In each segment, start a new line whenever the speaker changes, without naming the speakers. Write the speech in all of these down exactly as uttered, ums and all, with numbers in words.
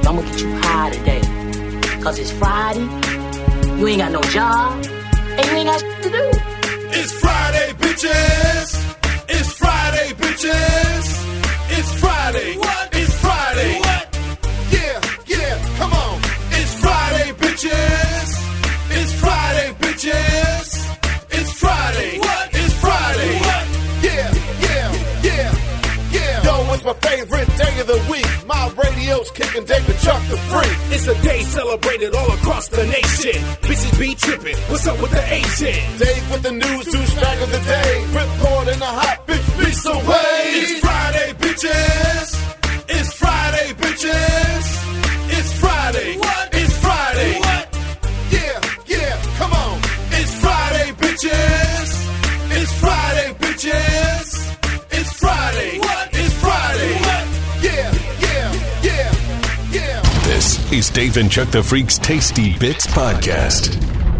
I'm gonna get you high today. Cause it's Friday, you ain't got no job, and you ain't got shit to do.
It's Friday, bitches. It's Friday, bitches. It's Friday. What? It's Friday. What? Yeah, yeah, come on. It's Friday, bitches. It's Friday, bitches. It's Friday. What? It's Friday. What? Yeah, yeah, yeah, yeah. Yo, it's my favorite day of the week. My radio's kicking David Chuck the Freak.
It's a day celebrated all across the nation. Bitches be tripping. What's up with the Asian?
Dave with the news, douchebag of the day. Report in the hot bitch beats away. It's Friday, bitches. It's Friday, bitches. It's Friday. What? It's Friday. What? Yeah, yeah, come on. It's Friday, bitches. It's Friday, bitches. It's Friday. What? It's Friday. What? Yeah, yeah, yeah, yeah.
This is Dave and Chuck the Freak's Tasty Bits Podcast.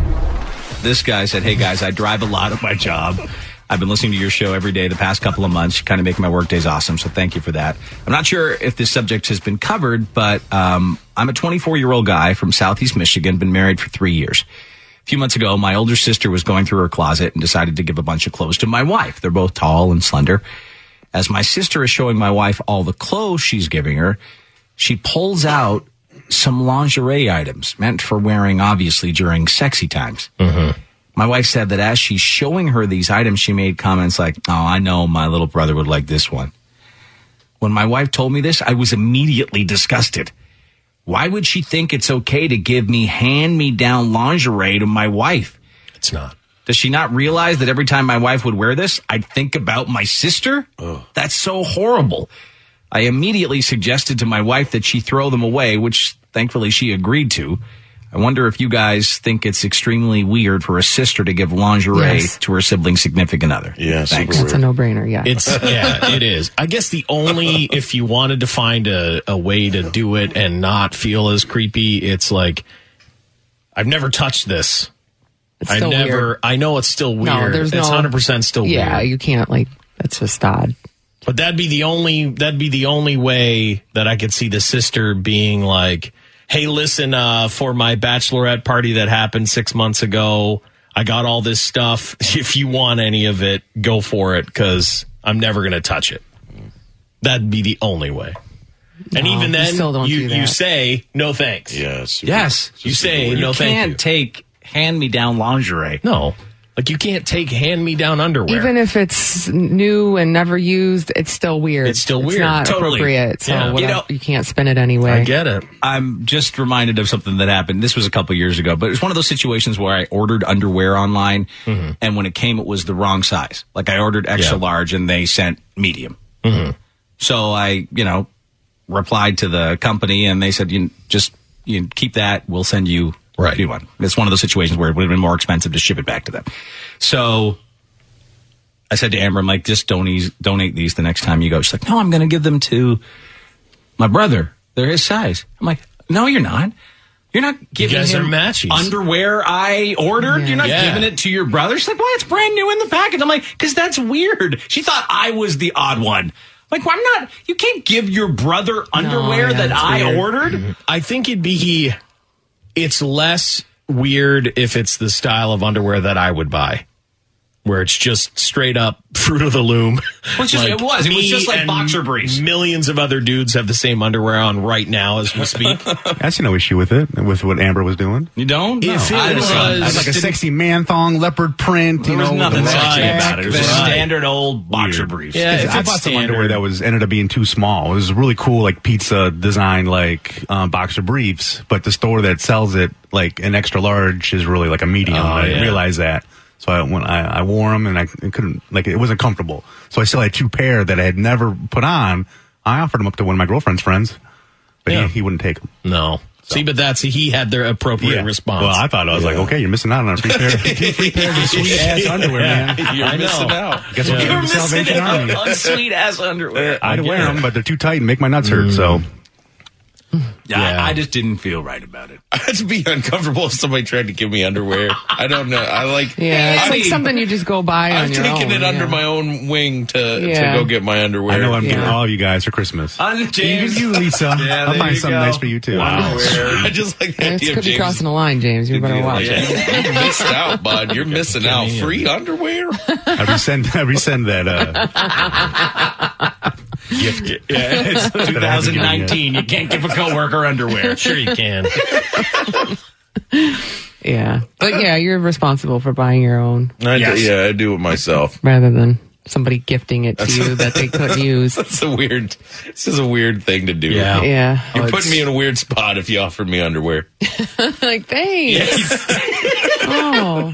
This guy said, hey guys, I drive a lot at my job. I've been listening to your show every day the past couple of months. You kind of make my work days awesome, so thank you for that. I'm not sure if this subject has been covered, but um, I'm a twenty-four-year-old guy from Southeast Michigan, been married for three years. A few months ago, my older sister was going through her closet and decided to give a bunch of clothes to my wife. They're both tall and slender. As my sister is showing my wife all the clothes she's giving her, she pulls out some lingerie items meant for wearing, obviously, during sexy times.
Mm-hmm.
My wife said that as she's showing her these items, she made comments like, oh, I know my little brother would like this one. When my wife told me this, I was immediately disgusted. Why would she think it's okay to give me hand-me-down lingerie to my wife?
It's not.
Does she not realize that every time my wife would wear this, I'd think about my sister?
Ugh.
That's so horrible. I immediately suggested to my wife that she throw them away, which thankfully she agreed to. I wonder if you guys think it's extremely weird for a sister to give lingerie
Yes.
to her sibling's significant other.
Yeah,
Thanks.
That's a no-brainer, yeah.
It's yeah, it is. I guess the only if you wanted to find a, a way to do it and not feel as creepy, it's like I've never touched this.
It's
I
still
never.
weird.
I know it's still weird.
No, there's
it's
no-
one hundred percent still
Yeah,
weird.
you can't, like, that's just odd.
But that'd be the only that'd be the only way that I could see the sister being like, hey, listen, uh, for my bachelorette party that happened six months ago, I got all this stuff. If you want any of it, go for it, because I'm never going to touch it. That'd be the only way. And
No,
even
you
then,
still don't
you,
do that.
you say, no thanks.
Yes.
Yes.
You say, no
You
thank
can't
you.
take hand-me-down lingerie.
No. Like, you can't take hand-me-down underwear.
Even if it's new and never used, it's still weird.
It's still weird.
It's not
Totally.
appropriate, so
Yeah. You
whatever,
know-
you can't spin it anyway.
I get it.
I'm just reminded of something that happened. This was a couple years ago, but it was one of those situations where I ordered underwear online,
Mm-hmm.
and when it came, it was the wrong size. Like, I ordered extra
Yeah.
large, and they sent medium.
Mm-hmm.
So I, you know, replied to the company, and they said, "You just you keep that. We'll send you
Right.
new one." It's one of those situations where it would have been more expensive to ship it back to them. So I said to Amber, "I'm like, just donate donate these the next time you go." She's like, "No, I'm going to give them to my brother. They're his size." I'm like, "No, you're not. You're not giving
guys
him
are matchies.
underwear I ordered.
Yeah.
You're not
Yeah.
giving it to your brother." She's like, "Well, it's brand new in the package." I'm like, "Because that's weird." She thought I was the odd one. Like, well, I'm not. You can't give your brother underwear
yeah,
that
that's
I
weird.
ordered.
I think it'd be, it's less weird if it's the style of underwear that I would buy, where it's just straight up Fruit of the Loom.
Well, it's just- it was. It was
me
just like
and
boxer briefs.
Millions of other dudes have the same underwear on right now as we speak.
I see no issue with it, with what Amber was doing.
You don't?
If it
I
was-
just-
It was like a sexy man thong, leopard print, you
There was
know.
nothing
with the
sexy
back,
about it. It was
the-
just
Right.
standard old boxer
Weird.
briefs.
Yeah, if
I
it's
bought some
standard-
underwear that was ended up being too small. It was really cool, like pizza design, like um, boxer briefs. But the store that sells it, like an extra large, is really like a medium.
Oh,
I didn't
yeah.
realize that. So I, when I, I wore them and I couldn't, like, it wasn't comfortable. So I still had two pair that I had never put on. I offered them up to one of my girlfriend's friends, but
Yeah.
he, he wouldn't take them.
No. See, but that's, he had their appropriate response.
Well, I thought I was like, okay, you're missing out on a free pair, two free pairs of sweet ass underwear, man.
You're
I
missing
know.
out.
Guess what?
You're
The
missing
Salvation
out
Army.
on sweet ass underwear.
I'd
I
wear
get
them,
it.
but they're too tight and make my nuts hurt. So
Yeah, I, I just didn't feel right about it.
I'd be uncomfortable if somebody tried to give me underwear. I don't know. I like.
Yeah, it's
I
like
mean,
something you just go buy on
I've
your
taken
own,
it under
yeah.
my own wing to
Yeah.
to go get my underwear.
I know I'm
Yeah.
giving all of you guys for Christmas.
Uh, James.
Even you, Lisa.
Yeah,
I'll
there
find
you
something
go.
nice for you too.
Wow.
I just like the
This
idea
could
of
be
James.
crossing the line, James. You better watch.
Yeah, you missed out, bud. You're missing out.
me
Free underwear.
I resend, I resend that. Uh,
Gift. Yeah, it's twenty nineteen. You can't give a coworker underwear.
Sure you can.
Yeah, but yeah, you're responsible for buying your own
I
Yes.
do, yeah, I do it myself.
rather than somebody gifting it to you that they couldn't use.
That's a weird. This is a weird thing to do.
Yeah.
Yeah,
You're
Oh,
putting me in a weird spot if you offered me underwear.
like thanks. Oh,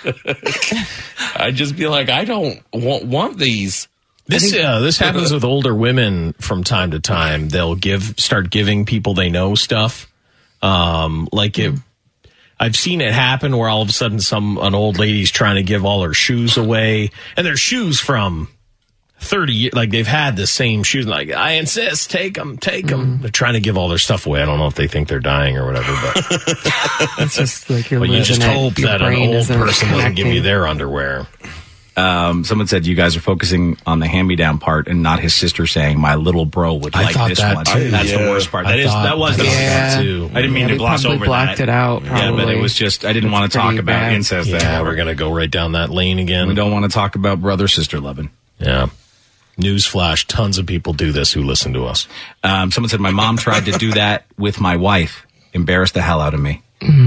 I'd just be like, I don't want, want these.
This uh, this happens with older women from time to time. They'll give start giving people they know stuff. Um, like it, I've seen it happen where all of a sudden some an old lady's trying to give all her shoes away, and they're shoes from thirty years. Like they've had the same shoes. Like I insist, take them, take them. They're trying to give all their stuff away. I don't know if they think they're dying or whatever, but
it's just like you're
but you
losing
just
it.
hope
Your
that an
brain
old
isn't
person doesn't give you
connecting.
their underwear.
Um, someone said you guys are focusing on the hand-me-down part and not his sister saying my little bro would
I
like
thought
this
that
one.
too.
That's the
Yeah.
worst part.
I
That is
thought-
that was the
I thought
Yeah.
that too.
I didn't mean
Yeah,
to
we
gloss
probably
over
blocked
that.
it out.
Yeah, but
probably.
it was just I didn't want to
That's
talk
pretty
about
bad.
incest.
Yeah,
anymore.
we're gonna go right down that lane again.
We don't want to talk about brother-sister loving.
Yeah. Newsflash, tons of people do this who listen to us.
Um, someone said my mom tried to do that with my wife. Embarrassed the hell out of me.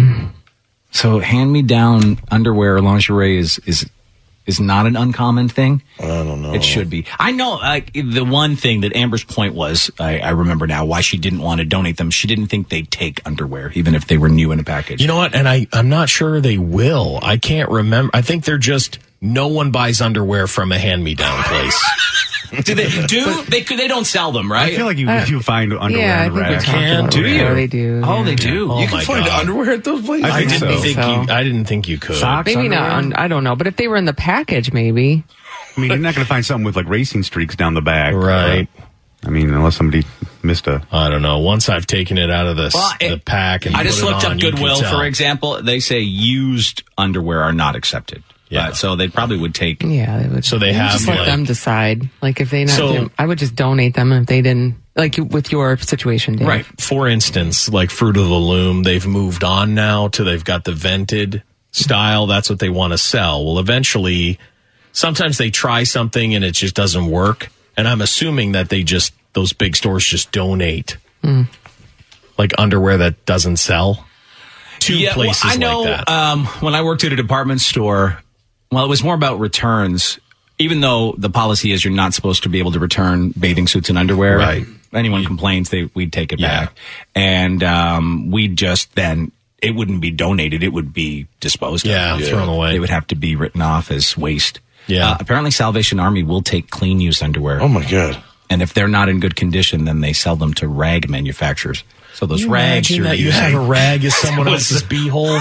So hand-me-down underwear or lingerie is is is not an uncommon thing.
I don't know.
It should be. I know like the one thing that Amber's point was, I, I remember now why she didn't want to donate them. She didn't think they'd take underwear, even if they were new in a package.
You know what? And I, I'm not sure they will. I can't remember. I think they're just, no one buys underwear from a hand-me-down place.
do they do? They could. They don't sell them, right?
I feel like you
Uh,
you find underwear
Yeah, I
in the
think we
rack.
talked
Can,
about
do
it.
you?
Oh, they do.
Oh,
yeah.
they do.
Oh
you can
my
find
God.
underwear at those places.
I
I
think
didn't
so.
think
So.
you, I didn't think you could.
Socks,
Maybe
underwear?
not. On, I don't know. But if they were in the package, maybe.
I mean, you're not going to find something with like racing streaks down the back,
Right.
I mean, unless somebody missed a.
I don't know. Once I've taken it out of the,
Well,
the
it-
pack and
I just
put it
looked
on,
up
you can
Goodwill,
tell.
for example. They say used underwear are not accepted.
Yeah.
But, so they probably would take.
Yeah, they would.
So they
you
have,
just let
like-
them decide. Like if they not,
So-
do- I would just donate them if they didn't. Like you- with your situation, Dave.
Right.
For instance, like Fruit of the Loom, they've moved on now to they've got the vented style. That's what they want to sell. Well, eventually, sometimes they try something and it just doesn't work. And I'm assuming that they just, those big stores just donate like underwear that doesn't sell to
Yeah, well,
places
I know.
like that.
Um, when I worked at a department store, well, it was more about returns. Even though the policy is you're not supposed to be able to return bathing suits and underwear,
Right.
Anyone complains, they we'd take it
Yeah.
back, and um, we'd just then it wouldn't be donated; it would be disposed
Yeah,
of.
thrown away.
They would have to be written off as waste.
Yeah.
Uh, apparently, Salvation Army will take clean use underwear.
Oh my God.
And if they're not in good condition, then they sell them to rag manufacturers. So those
Can you
rags
imagine
you're
that you
using,
have a rag as someone else's beehole.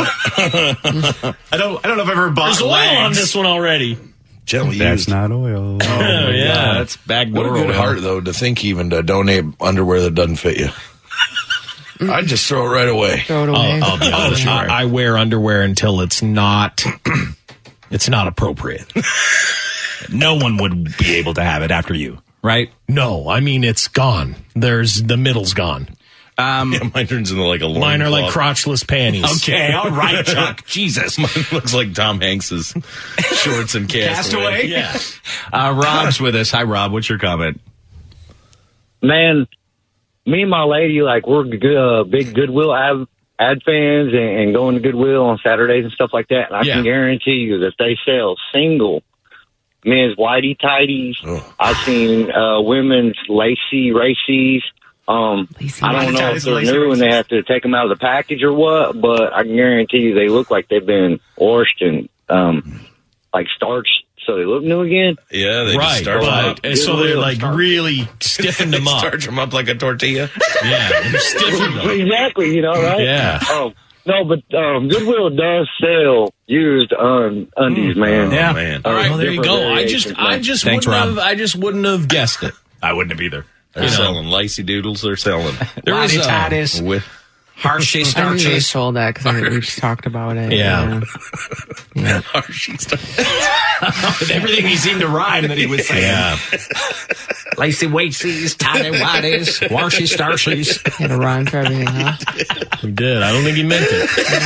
I don't. I don't know if I've ever bought
There's oil
rags.
on this one already.
Gently
That's
used.
not oil.
Oh, yeah.
that's back
What a
door
good
oil.
heart, though, to think even to donate underwear that doesn't fit you. I'd just throw it right away.
Throw it away.
I'll, I'll be honest. I, I wear underwear until it's not. It's not appropriate.
No one would be able to have it after you, right?
No, I mean it's gone. There's the middle's gone.
Um,
Yeah, mine turns into like a loincloth.
Mine are like crotchless panties.
okay, all right, Chuck. Jesus.
Mine looks like Tom Hanks's shorts and Castaway.
Castaway?
Yeah.
Uh, Rob's with us. Hi, Rob. What's your comment?
Man, me and my lady, like, we're good, uh, big Goodwill ad, ad fans and, and going to Goodwill on Saturdays and stuff like that. And I
Yeah.
can guarantee you that they sell single men's whitey tighties.
Oh.
I've seen uh, women's lacy racies. Um,
Lacy
I don't know
whitey
if they're
tighties,
new
lacy
and they have to take them out of the package or what, but I can guarantee you they look like they've been washed and um, like starched, so they look new again.
Yeah, they just
Right.
starch them
But,
up.
and so they're like really stiffened them
They
up.
starch them up like a tortilla.
Yeah. They're stiffened them.
Exactly, you know, right?
Yeah.
Oh, no, but um, Goodwill does sell used un- undies, man.
Yeah.
Oh, man.
Uh,
Well, there you
different
go. I just,
variations,
I
man.
just
Thanks,
wouldn't
Rob.
have, I just wouldn't have guessed it.
I wouldn't have either.
They're
You know.
selling Lacey Doodles. They're selling.
There was, uh,
Titus,
with
Hershey,
I knew
Starches.
they sold that because we just talked about it.
Yeah.
Yeah.
Everything he seemed to rhyme that he was saying.
Yeah.
Lacey Waitseys, Tiny Whities, Warshy Starshies.
Had a rhyme for everything, huh?
He did. I don't think he meant it.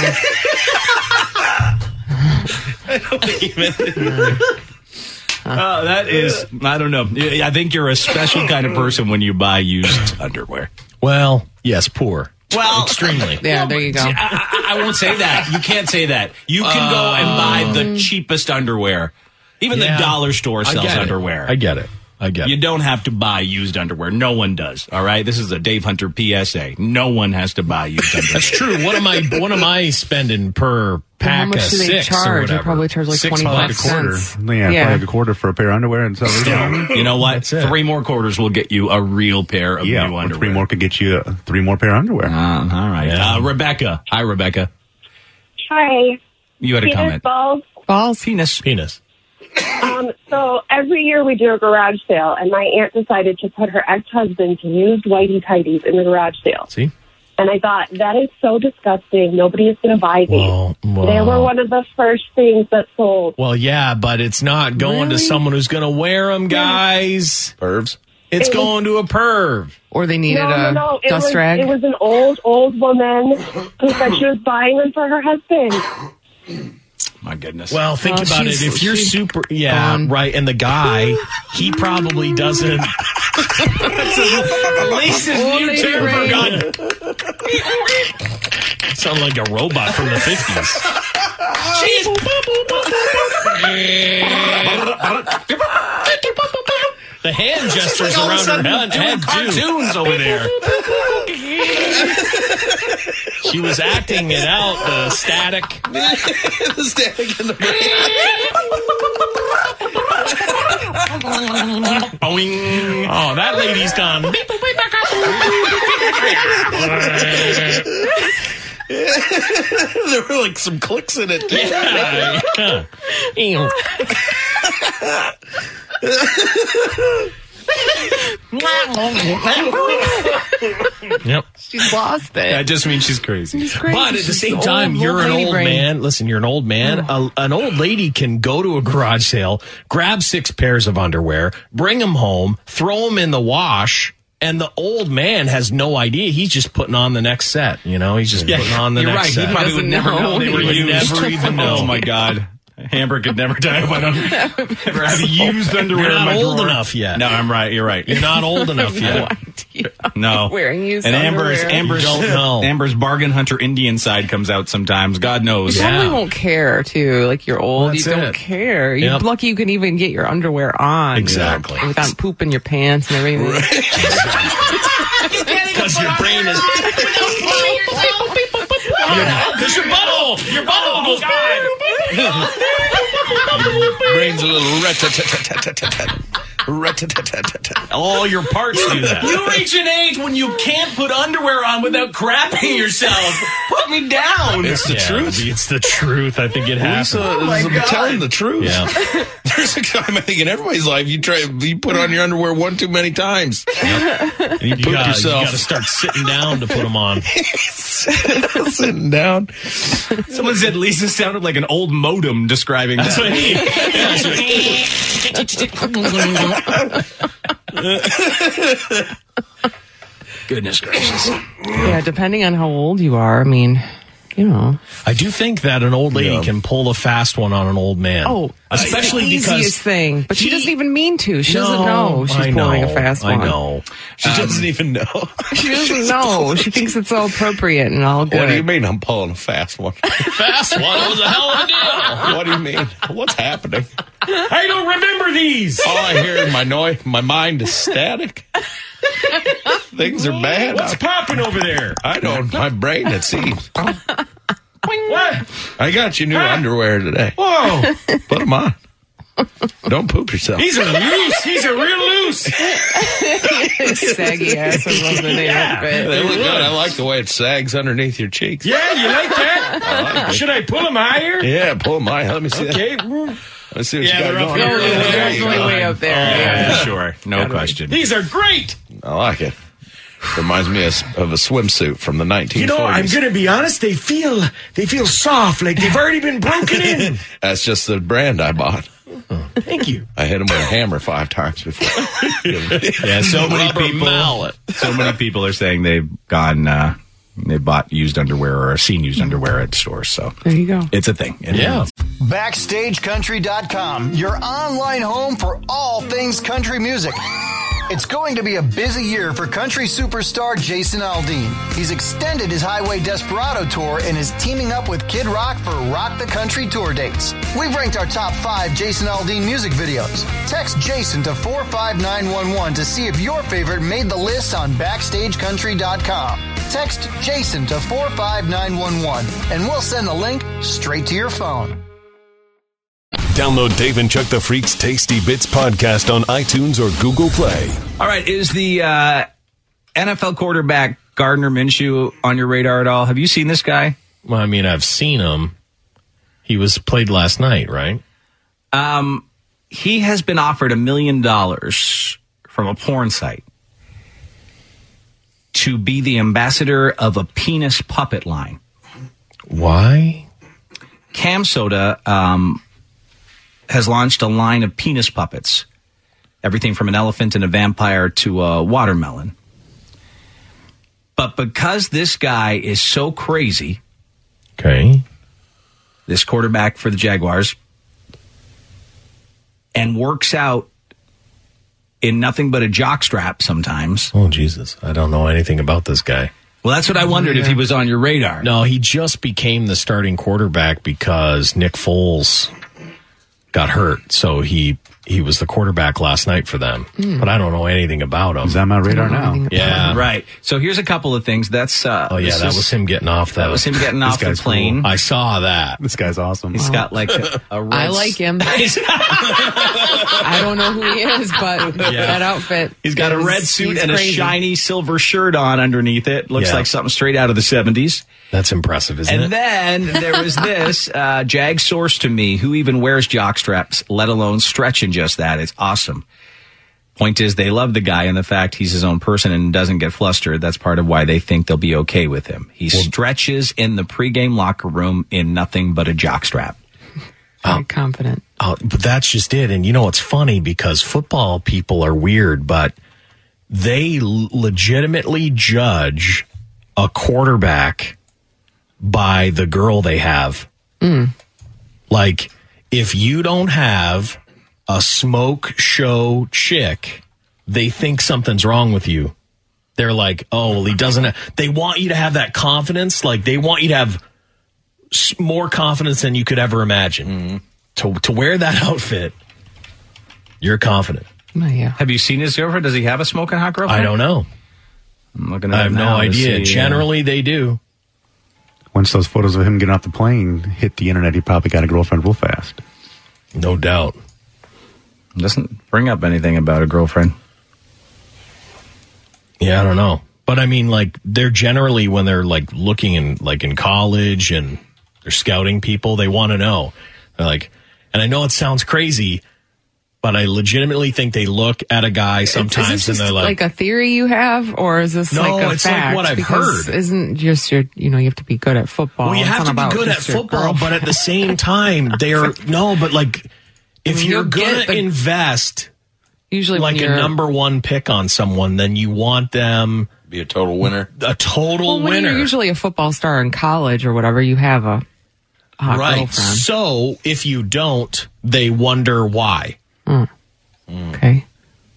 I don't think he meant it.
Uh, that is, I don't know. I think you're a special kind of person when you buy used underwear.
Well, yes, poor.
Well,
extremely.
Yeah, there you go.
I, I, I won't say that. You can't say that. You can go and buy the cheapest underwear. Even
Yeah.
the dollar store
I
sells
get it.
underwear.
I get it. I get
You
it.
don't have to buy used underwear. No one does. All right. This is a Dave Hunter P S A. No one has to buy used underwear.
That's true. What am I? What am I spending per pack
How much
of
do they
six or
charge? They
whatever?
probably charge like
Six
twenty-five
bucks.
cents.
Quarter. Yeah,
Yeah.
probably like a quarter for a pair of underwear and stuff.
You know what?
That's it.
Three more quarters will get you a real pair of
Yeah,
new
well,
underwear.
three more could get you uh, three more pair of underwear.
Uh, all right.
Yeah.
Uh, Rebecca. Hi, Rebecca.
Hi.
You had a
Penis
comment.
balls.
Balls.
Penis.
Penis.
Um, so every year we do a garage sale, and my aunt decided to put her ex-husband's used whitey tighties in the garage sale.
See?
And I thought, that is so disgusting. Nobody is going to buy these.
Well, well.
They were one of the first things that sold.
Well, yeah, but it's not going to
Really?
someone who's going to wear them, guys.
Pervs.
It's
It was-
going to a perv.
Or they needed
no, no,
a
no. It
dust
was,
rag.
it was an old, old woman who said she was buying them for her husband.
My goodness.
Well, think
Well,
about it.
she's-
If you're
she's
super, yeah,
gone.
right, and the guy, he probably doesn't.
Lisa's
Old
new
lady
term for
Ray.
gun.
Sound like a robot from the fifties. The hand gestures
All of a
around her
sudden
head,
doing
head too.
cartoons over there.
She was acting it out, the static.
The static in the
Boing. Oh, that lady's gone.
There were like some clicks in it.
Yeah. Yeah. Yep.
She's lost it.
That just means she's crazy.
She's crazy.
But at the
She's
same
old,
time, you're an
lady
old
brain.
man. Listen, you're an old man. A, an old lady can go to a garage sale, grab six pairs of underwear, bring them home, throw them in the wash, and the old man has no idea. He's just putting on the next set. You know, he's just putting on the
You're
next
right.
set.
He probably would
doesn't
never know,
know.
they were
He would
used.
never even know.
Oh my God. Hamburg could never die if I don't ever have used underwear
You're
in
not
my
old
drawer.
enough yet.
No, I'm right. You're right.
You're not old enough yet.
No.
Wearing used
And Amber's
underwear.
Amber's
You don't know.
Amber's bargain hunter Indian side comes out sometimes. God knows.
You
Yeah.
probably won't care too. Like you're old,
That's
you don't
it.
care. You're
Yep.
lucky you can even get your underwear on.
Exactly.
Without pooping your pants and everything.
Because your brain is. Because your butthole, your butthole goes.
Brain's a little rat-tat-tat-tat-tat-tat. Rat-tat-tat-tat-tat.
All your parts do that.
You reach an age when you can't put underwear on without crapping yourself. Put me down.
It's the
Yeah,
truth.
It's the truth. I think it
Lisa
happens.
is telling the truth.
Yeah.
There's a time I think in everybody's life you try you put on your underwear one too many times.
And you,
poop
gotta,
yourself.
you gotta start sitting down to put them on.
Sitting down.
Someone said Lisa sounded like an old modem describing
That's what
that.
he. Yeah, that's what-
Goodness gracious.
Yeah, depending on how old you are. I mean, you know.
I do think that an old lady
Yeah.
can pull a fast one on an old man.
Oh,
especially
it's the
because
easiest thing. But she
he-
doesn't even mean to. She
No,
doesn't know she's
I
pulling
know,
a fast
I
one.
know.
She doesn't even know.
She doesn't know. She thinks it's all appropriate and all good.
What do you mean I'm pulling a fast one?
Fast one was a hell of a deal.
What do you mean? What's happening?
I don't remember these.
All I hear in my noi- my mind is static. Things are bad.
What's
I,
popping over there?
I don't. My brain, it seems.
What?
I got you new underwear today.
Whoa!
Put them on. Don't poop yourself.
These are loose. These are real loose.
Saggy ass or something.
Yeah.
They
Yeah.
look good. I like the way it sags underneath your cheeks.
Yeah, you like that?
I like it.
Should I pull them higher?
Yeah, pull my. Let me see
Okay.
that. Let's see what
Yeah,
you
they're
got
up
going.
here.
on.
They're definitely way up there.
Yeah,
Yeah.
sure. No question.
These are great.
I like it. Reminds me of, of a swimsuit from the nineteen
You
forties.
know, I'm going to be honest. They feel they feel soft, like they've already been broken in.
That's just the brand I bought.
Thank you.
I hit him with a hammer five times before.
Yeah, so many
Rubber
people.
mallet.
So many people are saying they've gone, uh, they bought used underwear or seen used underwear at stores. So
There you go.
it's a thing. It
Yeah.
is.
Backstage Country dot com, your online home for all things country music. It's going to be a busy year for country superstar Jason Aldean. He's extended his Highway Desperado tour and is teaming up with Kid Rock for Rock the Country tour dates. We've ranked our top five Jason Aldean music videos. Text Jason to four five nine one one to see if your favorite made the list on Backstage Country dot com. Text Jason to four five nine one one and we'll send the link straight to your phone.
Download Dave and Chuck the Freak's Tasty Bits podcast on iTunes or Google Play.
All right. Is the uh, N F L quarterback Gardner Minshew on your radar at all? Have you seen this guy?
Well, I mean, I've seen him. He was played last night, right?
Um, he has been offered a million dollars from a porn site to be the ambassador of a penis puppet line.
Why?
Cam Soda um, has launched a line of penis puppets. Everything from an elephant and a vampire to a watermelon. But because this guy is so crazy,
okay,
this quarterback for the Jaguars, and works out in nothing but a jockstrap sometimes.
Oh, Jesus. I don't know anything about this guy.
Well, that's what I wondered if he was on your radar.
No, he just became the starting quarterback because Nick Foles got hurt. So he he was the quarterback last night for them.
Mm.
But I don't know anything about him.
He's on my radar now.
Yeah.
Right. So here's a couple of things. That's uh
Oh, yeah,
this
that
is-
was him getting off the...
That was him getting
This
off the
guy's
plane.
cool.
I saw that.
This guy's awesome.
He's got like a, a red
I like him. I don't know who he is, but
Yeah.
that outfit.
He's got a
is-
red suit
he's
and
crazy.
a shiny silver shirt on underneath it. Looks
Yeah.
like something straight out of the seventies.
That's impressive, isn't
And
it?
then there was this uh, Jag source to me who even wears jock straps, let alone stretching just that. It's awesome. Point is, they love the guy and the fact he's his own person and doesn't get flustered. That's part of why they think they'll be okay with him. He stretches in the pregame locker room in nothing but a jock strap.
Very confident.
Oh, but that's just it. And you know, it's funny because football people are weird, but they l- legitimately judge a quarterback by the girl they have.
Mm.
Like, if you don't have a smoke show chick, they think something's wrong with you. They're like, oh, well, he doesn't have, they want you to have that confidence. Like, they want you to have s- more confidence than you could ever imagine.
Mm-hmm.
To to wear that outfit, you're confident.
Oh, yeah.
Have you seen his girlfriend? Does he have a smoking hot girlfriend?
I don't know.
I'm looking at
I
it
have no
now to
idea.
see, uh,
Generally, they do.
Once those photos of him getting off the plane hit the internet, he probably got a girlfriend real fast.
No doubt.
Doesn't bring up anything about a girlfriend.
Yeah, I don't know. But I mean, like, they're generally, when they're like looking in, like in college and they're scouting people, they want to know. They're like, and I know it sounds crazy, but I legitimately think they look at a guy sometimes
is this
and
just
they're like,
like a theory you have, or is this
No,
like a
it's like
fact?
what I've
Because
heard.
Isn't just your, you know, you have to be good at football.
well, you
It's
have
not
to be
about
good at
just your
football, but at the
girlfriend.
same time, they're, no, but like, if
You'll
you're
get
going to
the-
invest
Usually
like
when
a
you're,
number one pick on someone, then you want them
Be a total winner.
a total
well, when
winner.
you're usually a football star in college or whatever, you have a hot
Right.
girlfriend.
So if you don't, they wonder why.
Mm. Okay.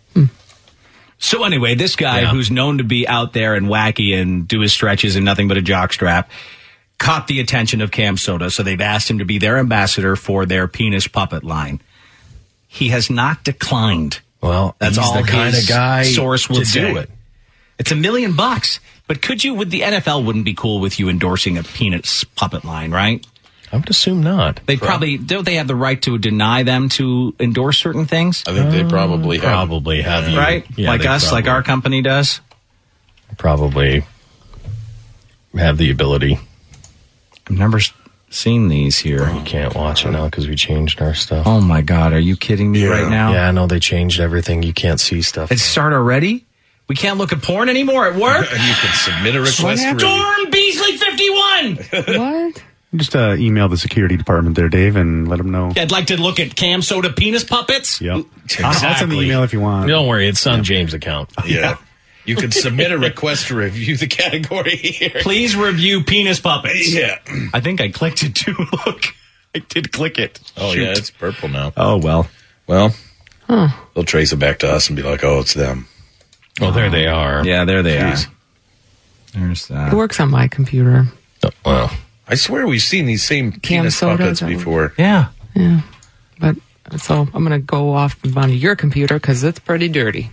So anyway, this guy
Yeah.
who's known to be out there and wacky and do his stretches in nothing but a jockstrap caught the attention of Cam Soda, so they've asked him to be their ambassador for their penis puppet line. He has not declined.
Well,
That's
he's
all
the kind
his
of guy
source would
to
say.
do it.
It's a million bucks. But could you, with the N F L wouldn't be cool with you endorsing a penis puppet line, right?
I would assume not.
They probably, don't they have the right to deny them to endorse certain things?
I think they probably have.
Probably have you.
Right?
Yeah,
like
they
us, like
probably-
our company does?
Probably have the ability.
I've never, seen these here.
You can't watch it now because we changed our stuff.
Oh my God, are you kidding me
Yeah.
right now?
Yeah, I know they changed everything. You can't see stuff.
It start already? We can't look at porn anymore at work?
You can submit a request for
Storm Beasley fifty-one!
What?
Just uh, email the security department there, Dave, and let them know.
I'd like to look at Cam Soda penis puppets.
Yep. I'll send the email if you want.
Don't worry, it's on James' account.
Yeah. You can submit a request to review the category here.
Please review penis puppets.
Yeah.
I think I clicked it too. Look, I did click it.
Oh,
Shoot.
yeah, it's purple now.
Oh, well.
Well,
Huh.
they'll trace it back to us and be like, oh, it's them.
Oh, there they are.
Yeah, there they
Jeez.
are. There's that.
It works on my computer.
Oh, well.
I swear we've seen these same
Cam
penis
soda,
puppets
is that what-
before.
Yeah.
Yeah. But so I'm going to go off onto your computer because it's pretty dirty.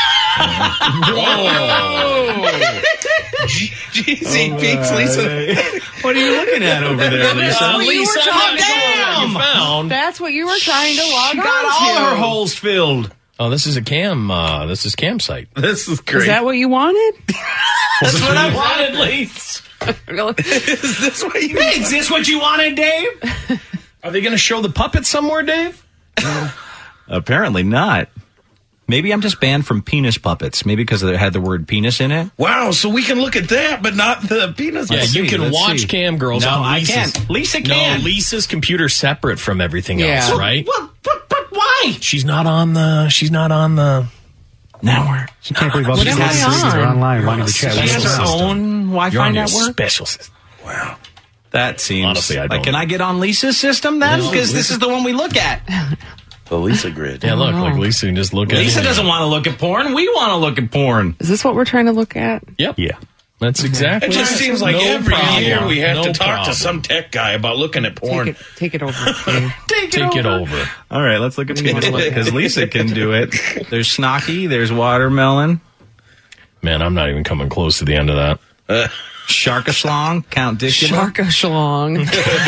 Jeezy Peaks, Lisa.
What are you looking at over there, Lisa?
That's what you were
Lisa,
trying to
damn!
You found.
That's what you were trying to log
She
on
got all
to.
her holes filled.
Oh, this is a cam. Uh, this is campsite.
This is great.
Is that what you wanted?
That's what I wanted, Lisa.
Is this what you
Is this what you wanted, Dave?
Are they going to show the puppet somewhere, Dave?
Apparently not. Maybe I'm just banned from penis puppets. Maybe because it had the word penis in it.
Wow, so we can look at that, but not the penis.
Yeah,
Let's
you
see,
can
let's
watch
see.
cam girls
No,
on
I
Lisa's.
can't. Lisa can.
No, Lisa's computer separate from everything
Yeah.
else,
Well,
right?
What? But, but why?
She's not on the. She's not on the.
Now we're.
She can't believe all
What
these
am I
systems
on?
are online wanting to chat
She
with
has
us.
her own
You're
Wi-Fi
on your
network.
special system.
Wow.
That seems
Honestly, I
like.
don't.
Can I get on Lisa's system then?
No,
Because this
Lisa-
is the one we look at.
The Lisa grid.
Yeah, look,
Oh.
like Lisa can just look at.
Lisa
it.
doesn't want to look at porn. We want to look at porn.
Is this what we're trying to look at?
Yep.
Yeah.
That's exactly.
It just
right.
seems like
No
every
problem.
year we have
No
to talk
problem.
to some tech guy about looking at porn.
Take it, take it over. Dave.
Take,
Take it over.
All right, let's look at
You wanna look at-
because Lisa can do it. There's Snocky. There's Watermelon.
Man, I'm not even coming close to the end of that.
Uh,
Sharkaslong. Count Dicula.
Sharka-shlong.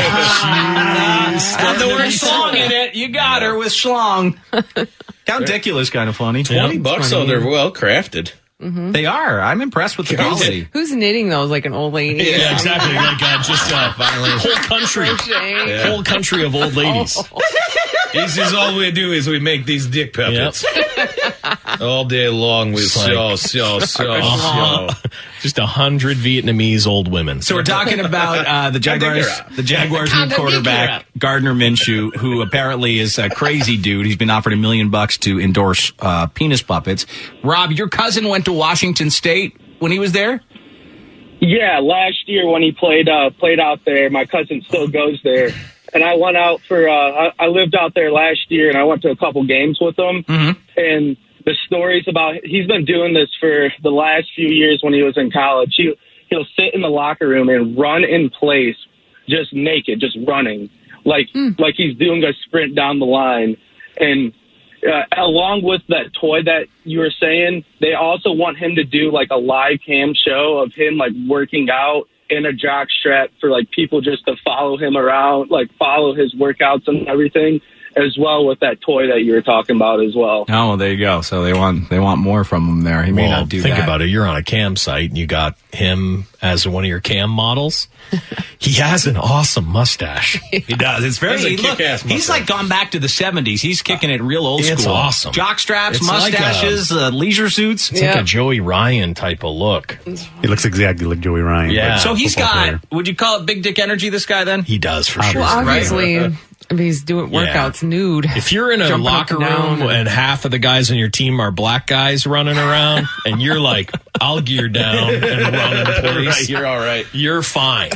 Had the word schlong in it. You got her with schlong. Count Dicula's kind of funny.
Twenty bucks, though. They're well crafted.
They are. I'm impressed with the quality.
Who's knitting those like an old lady?
Yeah, exactly. Like uh, just a whole country,
Crochet.
whole country of old ladies.
This is all we do is we make these dick puppets. All day long we
It's like-
sew, sew, sew,
Uh-huh.
sew.
Just a hundred Vietnamese old women.
So we're talking about uh, the Jaguars, the Jaguars new quarterback Gardner Minshew, who apparently is a crazy dude. He's been offered a million bucks to endorse uh, penis puppets. Rob, your cousin went to Washington State when he was there.
Yeah, last year when he played uh, played out there, my cousin still goes there, and I went out for. Uh, I, I lived out there last year, and I went to a couple games with him.
Mm-hmm.
And the stories about he's been doing this for the last few years when he was in college. He he'll sit in the locker room and run in place, just naked, just running, like like he's doing a sprint down the line, and. Uh, along with that toy that you were saying, they also want him to do like a live cam show of him like working out in a jock strap for like people just to follow him around, like follow his workouts and everything, as well with that toy that you were talking about as well.
Oh, well, there you go. So they want they want more from him there. He may
Well,
not do
think
that.
about it. You're on a cam site and you got him as one of your cam models. He has an awesome mustache.
He does. It's very.
That's a
he- look,
kick-ass
he's
mustache.
like gone back to the seventies. He's kicking it real old
It's
school.
awesome.
Jock straps,
It's like
mustaches, uh, leisure suits.
It's like a Joey Ryan type of look.
He looks exactly like Joey Ryan.
Yeah.
but
So he's
football
got.
player.
Would you call it big dick energy? This guy then?
He does for sure.
Well, obviously, if he's doing
Yeah.
workouts nude.
If you're in a
jumping up
locker
and down
room and half of the guys on your team are black guys running around, and you're like, I'll gear down and run in place,
Right, you're all right.
You're fine.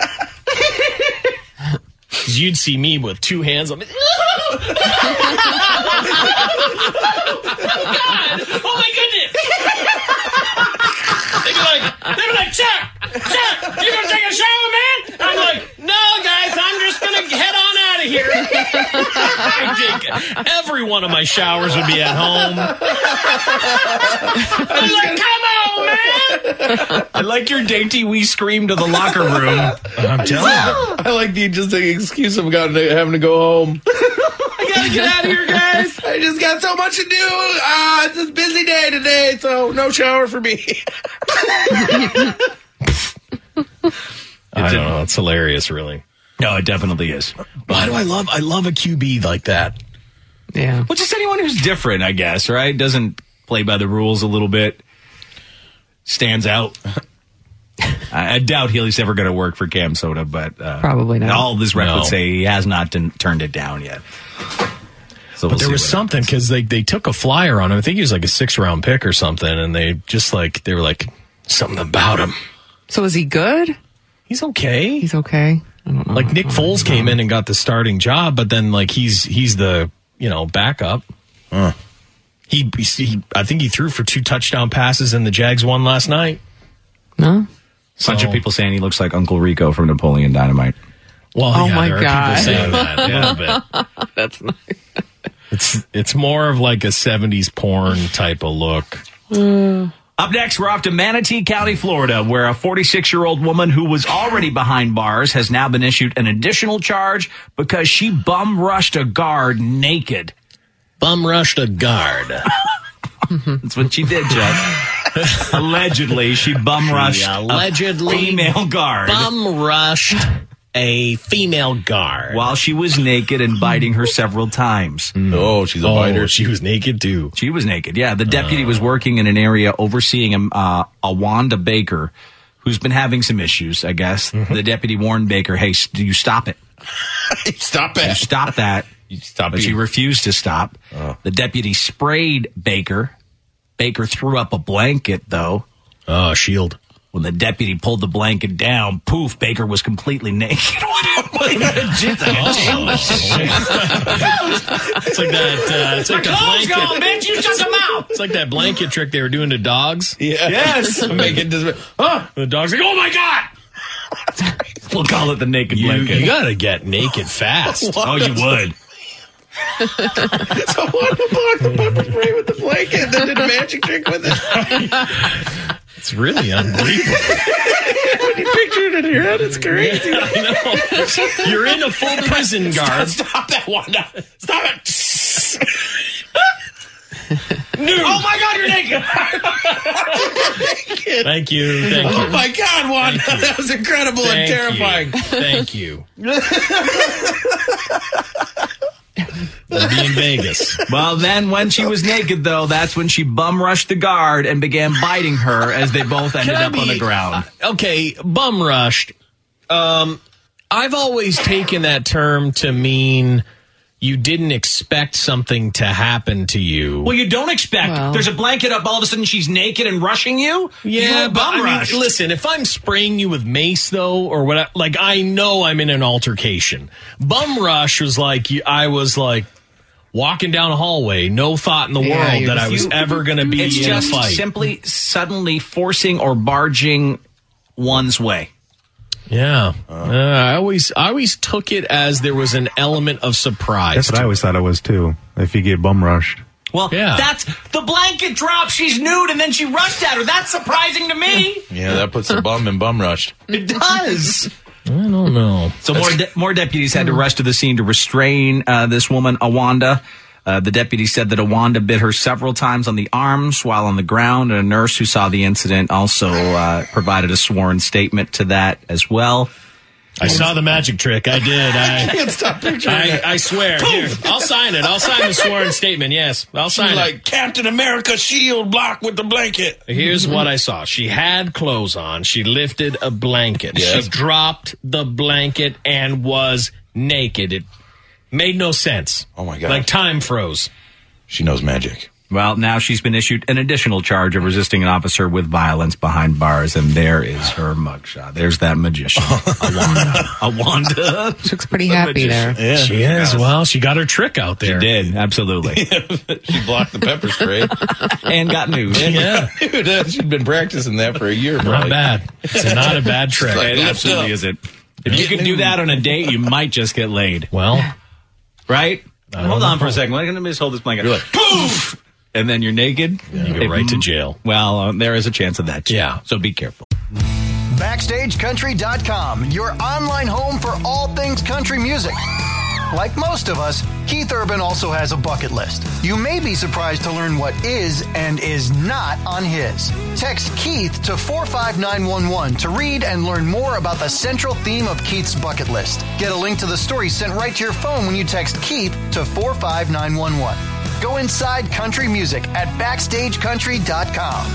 'Cause you'd see me with two hands on me. Oh, God! Oh, my goodness! They'd be like, they'd be like, Chuck! Chuck! You gonna take a shower, man? I'm like, no, guys, I'm just gonna head on out of here. I think every one of my showers would be at home. I'm like, come on, man!
I like your dainty wee scream to the locker room.
I'm telling you.
I like the just the excuse of God having to go home.
I gotta get out of here, guys.
I just got so much to do. Ah, it's a busy day today, so no shower for me.
I don't know. It's hilarious, really. No, it definitely is. Why do I love I love a Q B like that?
Yeah.
Well, just anyone who's different, I guess, right? Doesn't play by the rules a little bit. Stands out. I, I doubt he's ever going to work for Cam Soda, but uh,
Probably not.
all this rep
No.
would say he has not t- turned it down yet. So
But
we'll
there
see
was
what
something because they, they took a flyer on him. I think he was like a six round pick or something, and they just like they were like something about him.
So is he good?
He's okay.
He's okay. I don't know.
Like Nick Foles came in and got the starting job, but then like he's he's the you know backup.
Huh.
He, he I think he threw for two touchdown passes and the Jags won last night.
No.
bunch of people saying he looks like Uncle Rico from Napoleon Dynamite.
Well,
Oh
yeah,
my
there are
God.
people saying that a little bit.
That's nice.
It's it's more of like a seventies porn type of look.
Up next, we're off to Manatee County, Florida, where a forty-six-year-old woman who was already behind bars has now been issued an additional charge because she bum rushed a guard naked.
Bum rushed a guard.
That's what she did, Jeff. Allegedly, she bum rushed
allegedly
a female guard.
Bum rushed a female guard
while she was naked and biting her several times.
Oh, she's a
Oh,
biter.
she was naked too.
She was naked, yeah. The deputy was working in an area overseeing a, uh, a Wanda Baker who's been having some issues, I guess. The deputy warned Baker, hey, s- do you stop it?
Stop
You
it.
stop that.
You stop
But
it.
she refused to stop.
Oh.
The deputy sprayed Baker. Baker threw up a blanket, though.
Oh, shield.
When the deputy pulled the blanket down, poof, Baker was completely naked.
It's like that. Uh, it's like
My
that
clothes
blanket.
gone, bitch. You shut them out.
It's like that blanket trick they were doing to dogs.
Yeah.
Yes.
Make it dis- huh?
The dog's like, "Oh my god!"
We'll call it the naked
You,
blanket.
you gotta get naked fast.
Oh, you would.
So what the block the pepper spray with the blanket and then did a magic trick with it?
It's really unbelievable.
When you picture it in your head, it's crazy.
I know. You're in a full prison guard.
Stop that one. Stop it. No.
Oh my God, you're naked.
Thank you. Thank
Oh
you.
my God, Wanda. That was incredible and
Thank
terrifying.
you. Thank you. We'll be in Vegas.
Well, then when she was naked, though, that's when she bum rushed the guard and began biting her as they both ended
Can I
up on
be-
the ground.
uh, okay, bum rushed. Um, I've always taken that term to mean you didn't expect something to happen to you.
Well, you don't expect.
Well-
There's a blanket up. All of a sudden, she's naked and rushing you. You
Yeah,
were
but
bum
I mean,
rushed.
listen, if I'm spraying you with mace, though, or what, I- like, I know I'm in an altercation. Bum rush was like, you- I was like walking down a hallway, no thought in the
Yeah,
world
you're
that I
just-
was
you-
ever going to be
It's
in
just
a fight.
simply suddenly forcing or barging one's way.
Yeah, uh, I always, I always took it as there was an element of surprise.
That's what
to
I always thought it was too. If you get bum rushed.
Well,
Yeah.
that's the blanket drop. She's nude, and then she rushed at her. That's surprising to me.
Yeah, that puts the bum in bum rushed.
It does.
I don't know.
So more de- more deputies had to rush to the scene to restrain uh, this woman, Awanda. Uh, the deputy said that Awanda bit her several times on the arms while on the ground, and a nurse who saw the incident also uh, provided a sworn statement to that as well.
I saw the magic trick. I did. I
Can't stop picturing
I,
that.
I swear. Here, I'll sign it. I'll sign the sworn statement. Yes, I'll sign
She's
it.
like Captain America shield block with the blanket.
Here's what I saw. She had clothes on. She lifted a blanket.
Yes.
She dropped the blanket and was naked. It made no sense.
Oh, my God.
Like time froze.
She knows magic.
Well, now she's been issued an additional charge of resisting an officer with violence behind bars, and there is her mugshot. There's that magician, Awanda. Awanda.
She looks pretty happy there.
Yeah,
She is. Well, she got her trick out
She
there.
did, absolutely.
She blocked the pepper spray.
And got nude.
Yeah.
Dude, uh, she'd been practicing that for a year.
Not
Probably.
bad. It's not a bad trick.
like-
It
Lift
absolutely
up.
isn't. If you can do that on a date, you might just get laid.
Well,
Right?
I don't
Hold on
know.
for a second. Let me just hold this blanket. Poof! And then you're naked.
you go right to jail.
Well, uh, there is a chance of that, too.
Yeah.
So be careful.
Backstage Country dot com, your online home for all things country music. Like most of us, Keith Urban also has a bucket list. You may be surprised to learn what is and is not on his. Text Keith to four five nine one one to read and learn more about the central theme of Keith's bucket list. Get a link to the story sent right to your phone when you text Keith to four five nine one one. Go inside country music at backstage country dot com.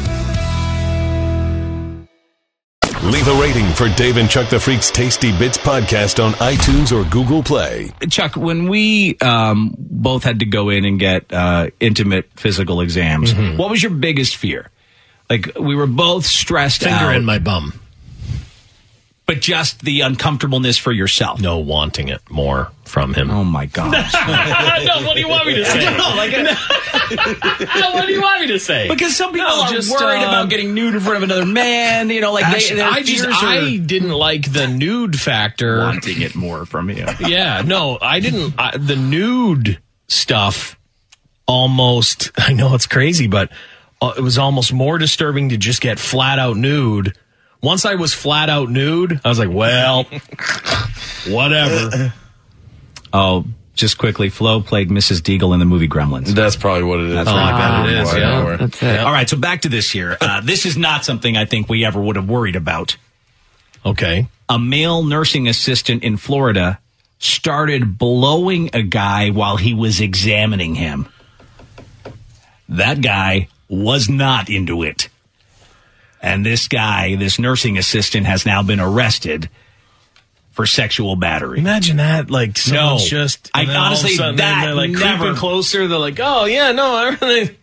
Leave a rating for Dave and Chuck the Freak's Tasty Bits podcast on iTunes or Google Play.
Chuck, when we um, both had to go in and get uh, intimate physical exams,
Mhm.
what was your biggest fear? Like, we were both stressed
Finger
out.
in my bum.
But just the uncomfortableness for yourself.
No, wanting it more from him.
Oh, my gosh.
No, what do you want me to say?
No, like,
What do you want me to say?
Because some people
No,
are
just,
worried
uh,
about getting nude in front of another man. You know, like
Actually,
they, their
I just
fears are
I didn't like the nude factor.
wanting it more from you.
Yeah, no, I didn't. I, the nude stuff almost. I know it's crazy, but uh, it was almost more disturbing to just get flat out nude. Once I was flat out nude, I was like, well, whatever.
Oh, just quickly, Flo played Missus Deagle in the movie Gremlins.
That's probably what it is.
That's
Oh,
right.
I bet it is,
Why
yeah.
not?
That's it.
All right, so back to this here. Uh, this is not something I think we ever would have worried about.
Okay.
A male nursing assistant in Florida started blowing a guy while he was examining him. That guy was not into it. And this guy, this nursing assistant, has now been arrested for sexual battery.
Imagine that, like, someone's
No.
just,
I-
and then all of a
honestly,
sudden,
that
they're like
never-
creeping closer. They're like, oh yeah, no, everything.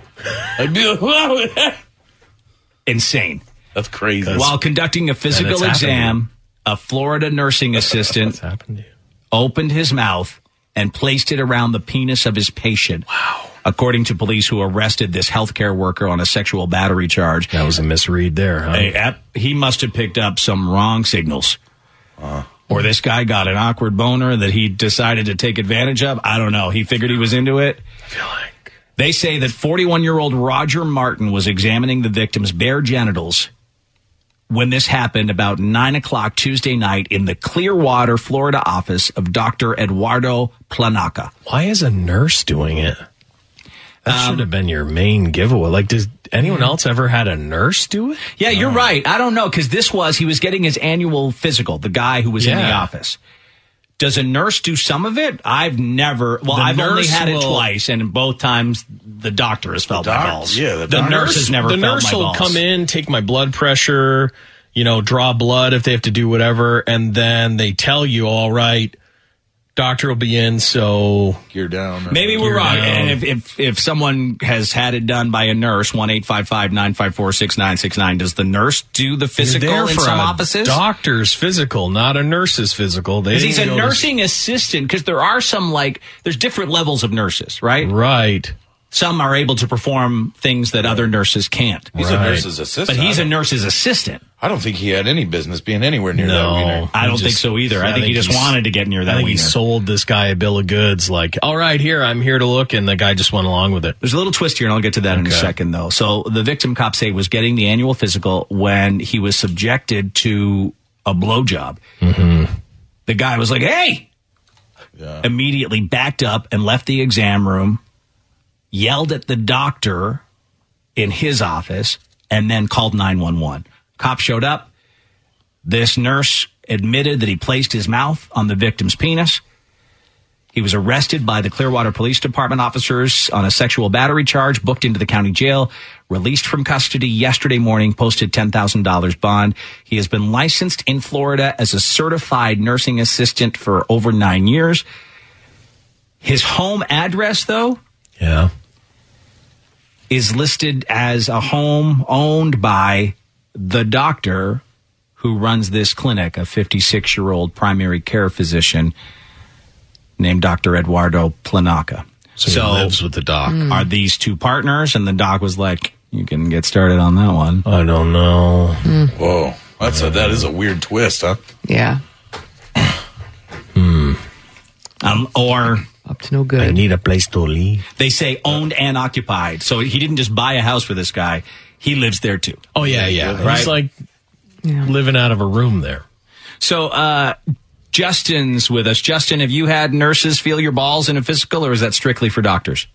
Insane.
That's crazy.
While conducting a physical
happened to
exam, a Florida nursing assistant
What's happened to you?
opened his mouth and placed it around the penis of his patient. Wow. According to police who arrested this healthcare worker on a sexual battery charge.
That was a misread there, huh?
Hey, ep- he must have picked up some wrong signals.
Uh,
Or this guy got an awkward boner that he decided to take advantage of. I don't know. He figured he was into it.
I feel like.
They say that forty-one-year-old Roger Martin was examining the victim's bare genitals when this happened about nine o'clock Tuesday night in the Clearwater, Florida office of Doctor Eduardo Planaca.
Why is a nurse doing it? That
Um,
should have been your main giveaway. Like, does anyone else ever had a nurse do it?
Yeah, you're right. I don't know, because this was, he was getting his annual physical, the guy who was in the
Yeah.
office. Does a nurse do some of it? I've never, well,
The
I've only
nurse
had it
will-
twice, and both times the doctor has felt my
doc-
balls.
yeah, the
the
doc-
nurse has never
the
felt
nurse
my
will
balls.
come in, take my blood pressure, you know, draw blood if they have to do whatever, and then they tell you, all right, doctor will be in, so
Gear down.
Maybe we're
Gear
wrong.
down.
And if, if if someone has had it done by a nurse, one eight five five nine five four six nine six nine, does the nurse do the physical
You're there
in
for
some
a
offices?
doctor's physical, not a nurse's physical. They
Because he's a
didn't go to-
nursing assistant, because there are some, like, there's different levels of nurses, right?
Right.
Some are able to perform things that other nurses can't.
He's a
Right.
nurse's assistant.
But he's
I
a
don't-
nurse's assistant.
I don't think he had any business being anywhere near that
No.
wiener.
I
He
don't think
just-
so either. I,
I
think, he
think
just
he's-
wanted to get near that
I think he
wiener.
sold this guy a bill of goods, like, all right, here, I'm here to look, and the guy just went along with it.
There's a little twist here, and I'll get to that in a
Okay.
second, though. So the victim, cops say, was getting the annual physical when he was subjected to a blowjob.
Mm-hmm.
The guy was like, hey!
Yeah.
Immediately backed up and left the exam room, yelled at the doctor in his office, and then called nine one one. Cops showed up. This nurse admitted that he placed his mouth on the victim's penis. He was arrested by the Clearwater Police Department officers on a sexual battery charge, booked into the county jail, released from custody yesterday morning, posted ten thousand dollars bond. He has been licensed in Florida as a certified nursing assistant for over nine years. His home address, though,
Yeah.
is listed as a home owned by the doctor who runs this clinic, a fifty-six-year-old primary care physician named Doctor Eduardo Planaca.
So, he lives with the doc.
Are these two partners? And the doc was like, you can get started on that one.
I don't know.
Whoa. That's a, that is a weird twist, huh?
Yeah.
Um, or
Up to no
I
good.
need a place to live.
they say owned and occupied. So he didn't just buy a house for this guy. He lives there too.
Oh, yeah, yeah.
Right.
He's like
Yeah.
living out of a room there.
So uh, Justin's with us. Justin, have you had nurses feel your balls in a physical, or is that strictly for doctors?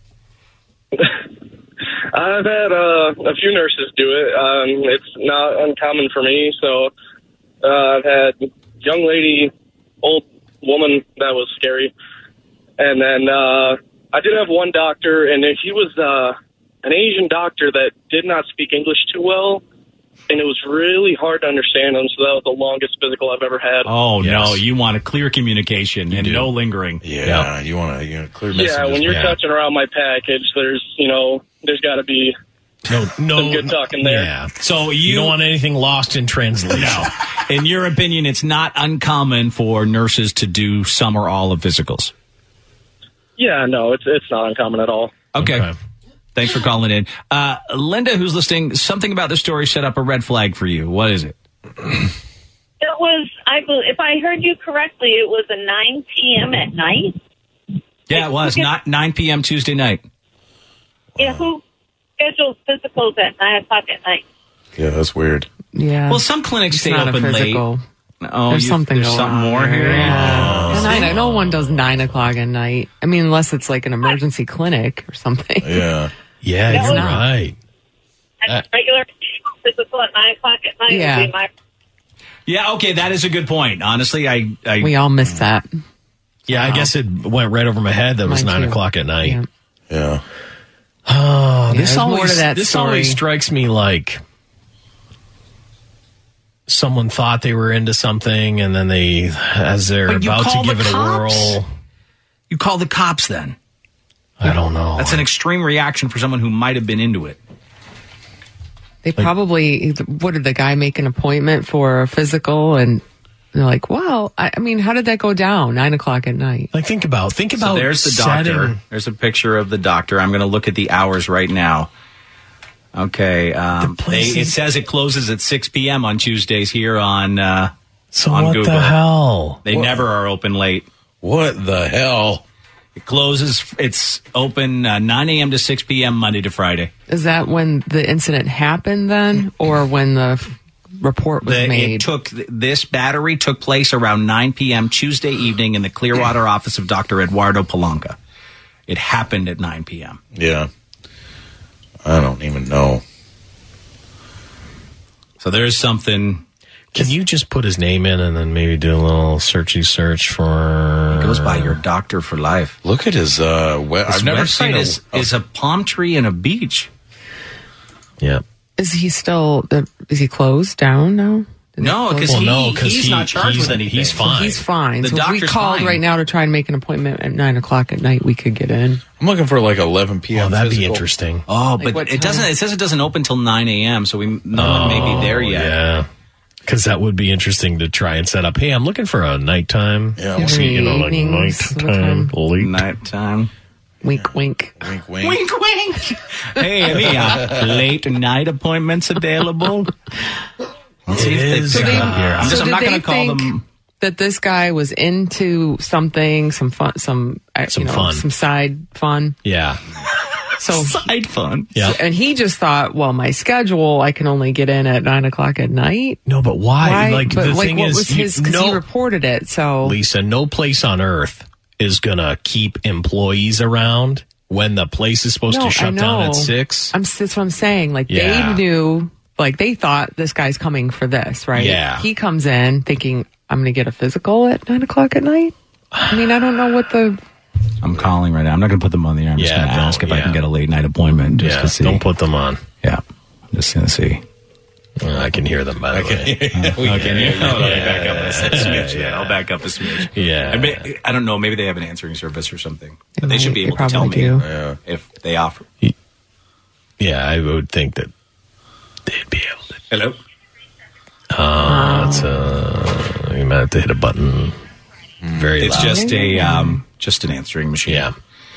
I've had uh, a few nurses do it. Um, it's not uncommon for me. So uh, I've had young lady, old woman that was scary. And then uh, I did have one doctor, and he was uh, an Asian doctor that did not speak English too well. And it was really hard to understand him, so that was the longest physical I've ever had.
Oh, yes. No, you want a clear communication you and do. no lingering.
Yeah, yep. you want a you know, clear message.
Yeah, when you're yeah. touching around my package, there's, you know, there's got to be
no, no,
some good talking there.
Yeah. So you, you don't want anything lost in translation.
No. In your opinion, it's not uncommon for nurses to do some or all of physicals.
Yeah, no, it's it's not uncommon at all.
Okay. okay. Thanks for calling in. Uh, Linda, who's listening, something about this story set up a red flag for you. What is it?
It was, I bel- if I heard you correctly, it was a nine p.m. at night?
Yeah, it was. Not nine p.m. Tuesday night.
Yeah, who schedules physicals at nine o'clock at night?
Yeah, that's weird.
Yeah.
Well, some clinics
It's
stay
not a
open late.
physical.
Oh,
there's
you-
something
there's
going
something
on
more
there.
here?
Yeah.
Oh.
And I, no one does nine o'clock at night. I mean, unless it's like an emergency clinic or something.
Yeah.
Yeah,
That
you're
was-
right.
A regular physical at nine o'clock at night
Yeah.
would be my...
Yeah, okay, that is a good point. Honestly, I... I
We all missed that.
Yeah, I guess it went right over my head that it was
Mine
nine
too.
o'clock at night.
Yeah.
Yeah.
Oh,
Yeah,
this
there's more
always
to that
this
story.
always strikes me like someone thought they were into something, and then they, as they're
But you
about to
call
give
the
it a
cops.
whirl,
You call the cops then.
I don't know.
That's an extreme reaction for someone who might have been into it.
They probably, what did the guy make an appointment for a physical? And they're like, well, I, I mean, how did that go down? Nine o'clock at night.
Like, think about, think
So
about.
there's the
setting-
doctor. There's a picture of the doctor. I'm going to look at the hours right now. Okay. Um,
The place
they, it
is-
says it closes at six p.m. on Tuesdays here on uh,
So
on
what
Google.
the hell?
They
What?
never are open late.
What the hell?
It closes. It's open uh, nine a.m. to six p.m. Monday to Friday.
Is that when the incident happened then? Or when the f- report was
The,
made?
it took this battery took place around nine p.m. Tuesday evening in the Clearwater office of Doctor Eduardo Palanca. It happened at nine p.m.
Yeah. I don't even know.
So there's something.
Can you just put his name in and then maybe do a little searchy search for?
It goes by your doctor for life.
Look at his. Uh, we-
His
I've never
website
seen a,
is, is a palm tree and a beach.
Yeah.
Is he still, uh, is he closed down now? Did
No,
they
because
close?
he,
Well, no, 'cause
he's
he-
not charged
he's-
with anything.
he's fine.
He's fine.
The
so if we
doctor's
called
fine.
right now to try and make an appointment at nine o'clock at night, we could get in.
I'm looking for like eleven p.m.
Oh, that'd be
physical.
interesting.
Oh,
Like
but
what
it doesn't.
time?
It says it doesn't open till nine a.m. So we no one may be there yet.
Yeah. Because that would be interesting to try and set up. Hey, I'm looking for a nighttime.
Yeah,
You
what-
see, you know, like
Evenings, what
nighttime,
time?
late.
Nighttime.
Wink, wink.
Wink, wink.
Wink, wink. Hey, any uh, late night appointments available? Let's see if they
is.
pick
So they-
up here. I'm,
so
just, I'm
did
not going
they
to call
think
them.
that this guy was into something, some fun, some, uh,
Some
you know,
fun.
some side fun.
Yeah.
So,
Side fun.
Yeah.
and he just thought, well, my schedule, I can only get in at nine o'clock at night.
No, but why? Like,
but
the
like,
thing
what
is,
was
you-
his? Because
no-
he reported it. So,
Lisa, no place on earth is going to keep employees around when the place is supposed
no,
to shut
I know.
down at six.
I'm, that's what I'm saying. Like
Yeah.
they knew, like they thought this guy's coming for this, right?
Yeah.
He comes in thinking I'm going to get a physical at nine o'clock at night. I mean, I don't know what the.
I'm calling right now. I'm not going to put them on the air. I'm just
Yeah,
going to
don't,
ask if I
yeah.
can get a late night appointment just
Yeah,
to see.
don't put them on.
Yeah, I'm just going to see.
Uh, I can hear them, by the way.
Uh, okay,
yeah,
I'll
yeah,
back up a
yeah,
smidge.
yeah.
Yeah, I'll back up a smidge.
Yeah.
I, may, I don't know. Maybe they have an answering service or something.
They
They should
might.
be
They
able to tell
probably
me
do.
Yeah.
if they offer.
Yeah, I would think that they'd be able to.
Hello.
Uh, it's, uh, you might have to hit a button very
It's
loud.
just a um, just an answering machine.
Yeah.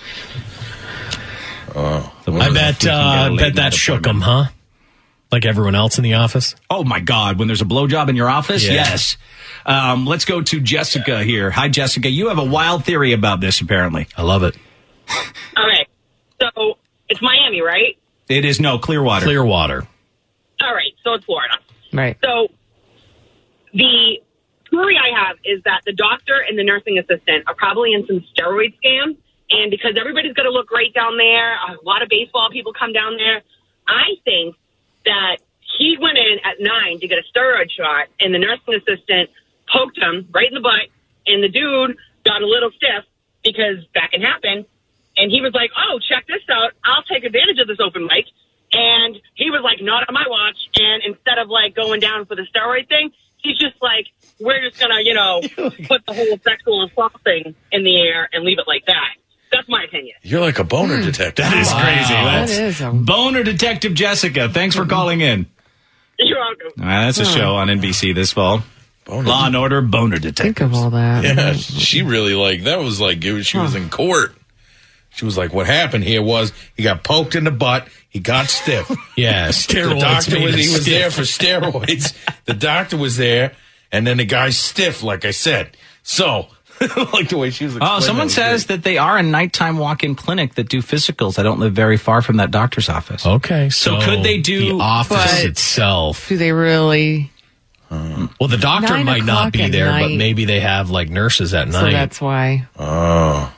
Oh,
So
I
if
bet,
we can
uh,
get a late
bet that
night
shook
appointment.
him, huh? Like everyone else in the office?
Oh my God! When there's a blowjob in your office,
Yeah.
yes. Um, let's go to Jessica here. Hi, Jessica. You have a wild theory about this. Apparently,
I love it.
Okay, so it's Miami, right?
it is no Clearwater.
Clearwater.
All right, so it's Florida.
Right.
So the story I have
is that the doctor and the nursing assistant are probably in some steroid scam. And because everybody's going to look great down there, a lot of baseball people come down there, I think that he went in at nine to get a steroid shot, and the nursing assistant poked him right in the butt, and the dude got a little stiff because that can happen. And he was like, oh, check this out. I'll take advantage of this open mic. And he was like, not on my watch. And instead of like going down for the steroid thing, he's just like, we're just going to, you know, put the whole sexual assault thing in the air and leave it like that. That's my opinion.
You're like a boner
Mm.
detective.
That is
Wow.
crazy.
That
That's
is a-
Boner Detective Jessica. Thanks for calling in.
You're welcome.
All right, that's a show on N B C this fall.
Boner.
Law and Order, Boner Detective.
Think of all that.
Yeah, she really like that was like it was, she was in court. She was like, what happened here was he got poked in the butt, he got stiff.
Yeah,
The
steroids
doctor
made
was
him
he was
stiff.
there for steroids. The doctor was there, and then the guy's stiff, like I said. So like the way she was explaining
Oh, someone
it was
says that they are a nighttime walk-in clinic that do physicals. I don't live very far from that doctor's office.
Okay,
So,
so,
could they do...
the office
But-
itself?
Do they really?
Well, the doctor
Nine
might not
o'clock
be
at
there, but
night.
maybe they have like nurses at
So
night.
that's why
Oh.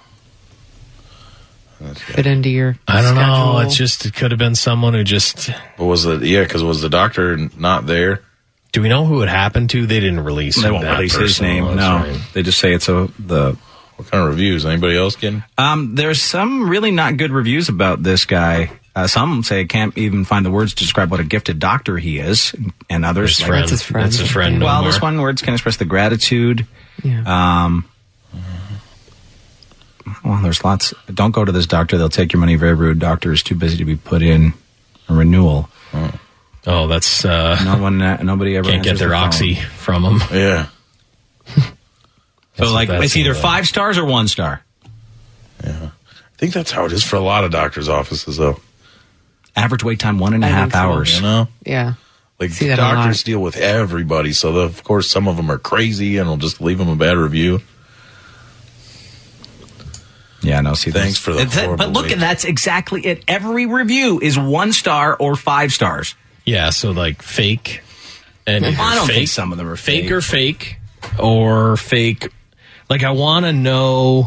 fit into your.
I don't know.
schedule.
It's just it could have been someone who just.
But was it? Yeah, because was the doctor not there?
Do we know who it happened to? They didn't release.
They
who
won't
that
release his
person
name.
was,
No,
right?
they just say it's a the.
What kind of reviews? Anybody else getting?
Um, there's some really not good reviews about this guy. Uh, some say I can't even find the words to describe what a gifted doctor he is, and others
His
like,
friend.
That's his friend.
That's his friend. no
well,
more.
this one words can express the gratitude.
Yeah.
Um, well, there's lots. Don't go to this doctor; they'll take your money. Very rude. Doctor is too busy to be put in a renewal.
Oh, that's uh,
No one, uh, nobody ever
can't get
answers
their
the phone.
oxy from them.
Yeah.
So, like,
that's
it's either
all right.
five stars or one star.
I think that's how it is for a lot of doctors' offices, though.
Average wait time one and a
I
half
think so.
hours.
You know,
Yeah.
like
See that a lot.
doctors deal with everybody, so the, of course some of them are crazy and will just leave them a bad review.
Yeah, no. See,
Thanks
that's-
for the
it's-
horrible
But look,
wait.
at that's exactly it. Every review is one star or five stars.
Yeah, so like fake, and either
I don't
fake,
think some of them are
fake
fake.
or fake, or fake. Like I want to know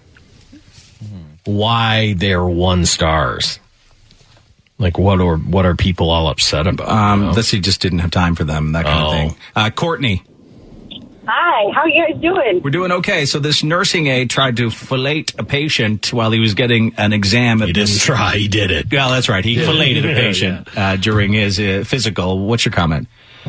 why they're one stars. Like what or what are people all upset about?
Um,
you know?
let's see, just didn't have time for them. That kind
Oh.
of thing. Uh, Courtney,
Hi, how you guys doing?
we're doing okay. So this nursing aide tried to fillet a patient while he was getting an exam. At
He didn't
this,
try. He did it.
Yeah, that's right. He
Yeah.
filleted a
Yeah,
patient uh, during his uh, physical. What's your comment?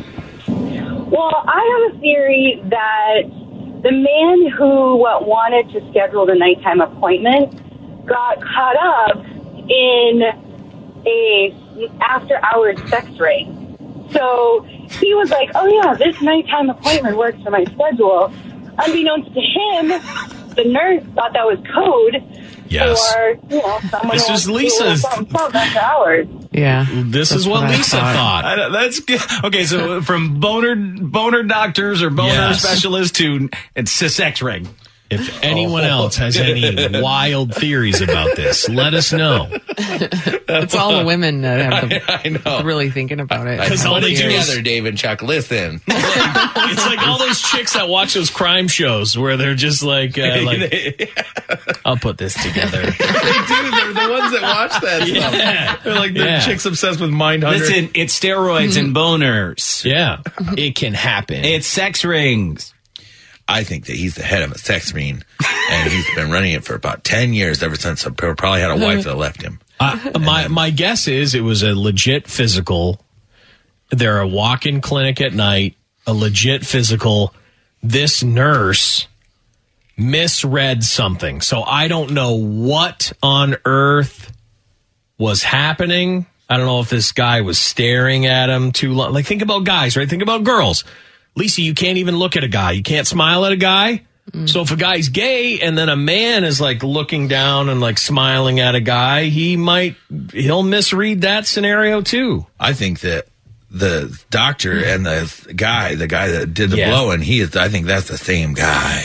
Well, I have a theory that the man who uh, wanted to schedule the nighttime appointment got caught up in a after-hours sex ring. So he was like, oh, yeah, this nighttime appointment works for my schedule. Unbeknownst to him, the nurse thought that was code
Yes.
for, you know, someone
This
who
is
wants to do a
Lisa's-
little something, something after hours.
Yeah.
This
That's
is what,
what I
Lisa
thought.
thought.
I don't- that's good. Okay, so from boner boner doctors or boner
Yes.
specialists to it's a sex ring.
If anyone else has any wild theories about this, let us know.
It's all the women that have the,
I know.
really thinking about it.
Because all they do is
Together, Dave and Chuck, listen.
it's like all those chicks that watch those crime shows where they're just like, uh, like I'll put this together.
They do. They're the ones that watch that stuff.
Yeah.
They're like the
Yeah.
chicks obsessed with Mindhunter.
Listen, it's steroids and boners.
Yeah, it can happen.
It's sex rings.
I think that he's the head of a sex ring, and he's been running it for about ten years, ever since he probably had a wife that left him.
Uh, my my guess is it was a legit physical. They're a walk-in clinic at night, a legit physical. This nurse misread something, so I don't know what on earth was happening. I don't know if this guy was staring at him too long. Like, think about guys, right? Think about girls. Lisa, you can't even look at a guy. You can't smile at a guy. So if a guy's gay and then a man is like looking down and like smiling at a guy, he might, he'll misread that scenario too.
I think that the doctor and the guy, the guy that did the
Yeah.
blowing, he is. I think that's the same guy.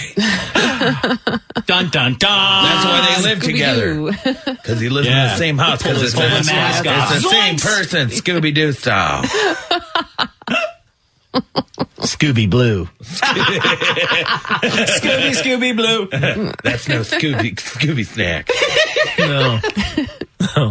Dun dun dun.
That's why they live together, because he lives in
Yeah.
the same house.
Pull
Because
his
it's,
whole
the-
mask
it's
off.
the same
Zoinks!
person, Scooby Doo style.
Scooby Blue.
Scooby, Scooby Blue.
That's no Scooby Scooby snack.
No. No.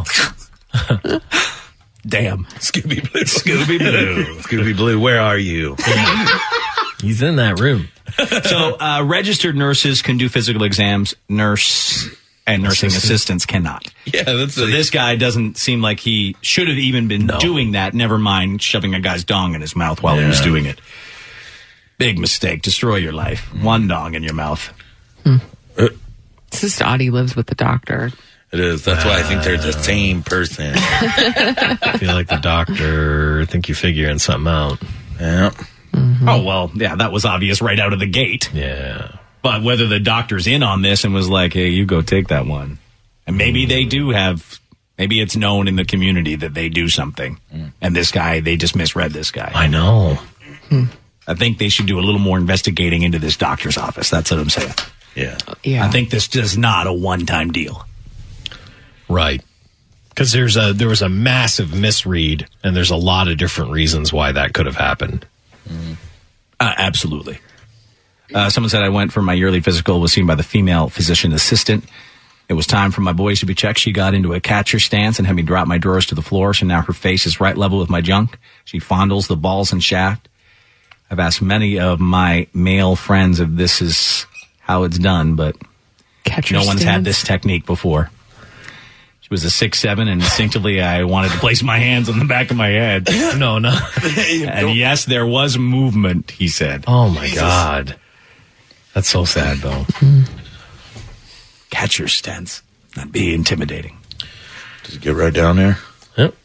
Damn.
Scooby Blue.
Scooby Blue.
Scooby Blue, where are you?
He's in that room.
So, uh, registered nurses can do physical exams. Nurse and nursing
Assistant.
assistants cannot.
Yeah, that's
So
a,
this guy doesn't seem like he should have even been doing that. Never mind shoving a guy's dong in his mouth while he was
Yeah.
doing it. Big mistake. Destroy your life. One dong in your mouth.
It's just odd he lives with the doctor.
It is. That's why I think they're the same person.
I feel like the doctor. I think you're figuring something out.
Yeah.
Oh, well, yeah, that was obvious right out of the gate.
Yeah.
But whether the doctor's in on this and was like, hey, you go take that one. And maybe they do have, maybe it's known in the community that they do something. And this guy, they just misread this guy.
I know.
I think they should do a little more investigating into this doctor's office. That's what I'm saying.
Yeah.
Yeah.
I think this is not a one-time deal.
Right. Because there's a there was a massive misread, and there's a lot of different reasons why that could have happened.
Uh, absolutely. Uh, someone said I went for my yearly physical, was seen by the female physician assistant. It was time for my boys to be checked. She got into a catcher stance and had me drop my drawers to the floor, so now her face is right level with my junk. She fondles the balls and shaft. I've asked many of my male friends if this is how it's done, but
Catcher
no one's
stance?
had this technique before. She was a six seven, and instinctively I wanted to place my hands on the back of my head.
No, no.
And yes, there was movement, he said.
Oh, my God. That's so sad, though.
Catcher stance. That'd be intimidating.
Does it get right down there?
Yep.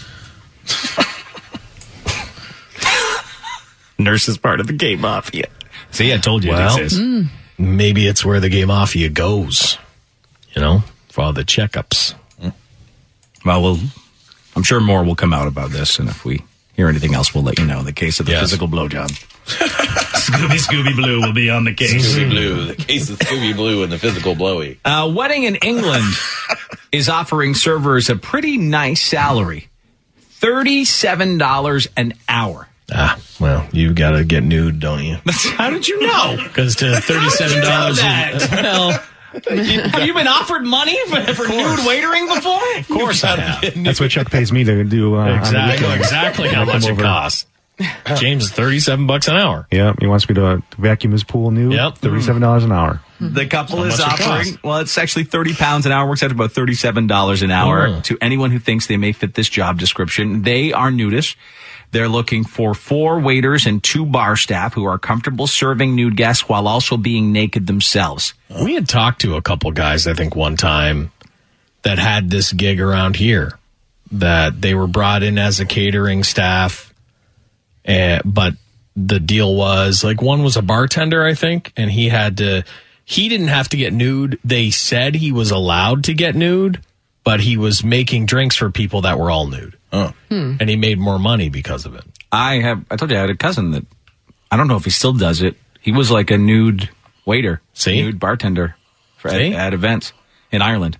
Nurse is part of the gay mafia. See, I told you
Well,
it exists.
mm, maybe it's where the gay mafia goes, you know, for all the checkups.
Well, we'll, I'm sure more will come out about this, and if we hear anything else, we'll let you know. In the case of the
Yes.
physical blowjob, Scooby Scooby Blue will be on the case.
Scooby Blue. The case of Scooby Blue and the physical blowy.
A wedding in England is offering servers a pretty nice salary, thirty-seven dollars an hour.
Ah, well, you got to get nude, don't you?
How did you know?
Because to thirty-seven dollars, well,
Have you been offered money for, for nude waitering before?
of course I have.
That's what Chuck pays me to do. Uh, on the
Exactly,
weekend.
exactly how
When I
much
come
it
over.
costs. James is thirty-seven bucks an hour.
Yeah, he wants me to, uh, to vacuum his pool new.
Yep.
thirty-seven dollars an hour.
The couple
How
is
much it
offering,
costs?
well, it's actually thirty pounds an hour, works out to about thirty-seven dollars an hour.
Oh.
To anyone who thinks they may fit this job description, they are nudists. They're looking for four waiters and two bar staff who are comfortable serving nude guests while also being naked themselves.
We had talked to a couple guys, I think, one time that had this gig around here, that they were brought in as a catering staff, uh, but the deal was, like, one was a bartender, I think, and he had to, he didn't have to get nude. They said he was allowed to get nude, but he was making drinks for people that were all nude.
Oh.
Hmm.
And he made more money because of it.
I have, I told you I had a cousin that, I don't know if he still does it. He was like a nude waiter,
See?
nude bartender for, at,
See?
at events in Ireland.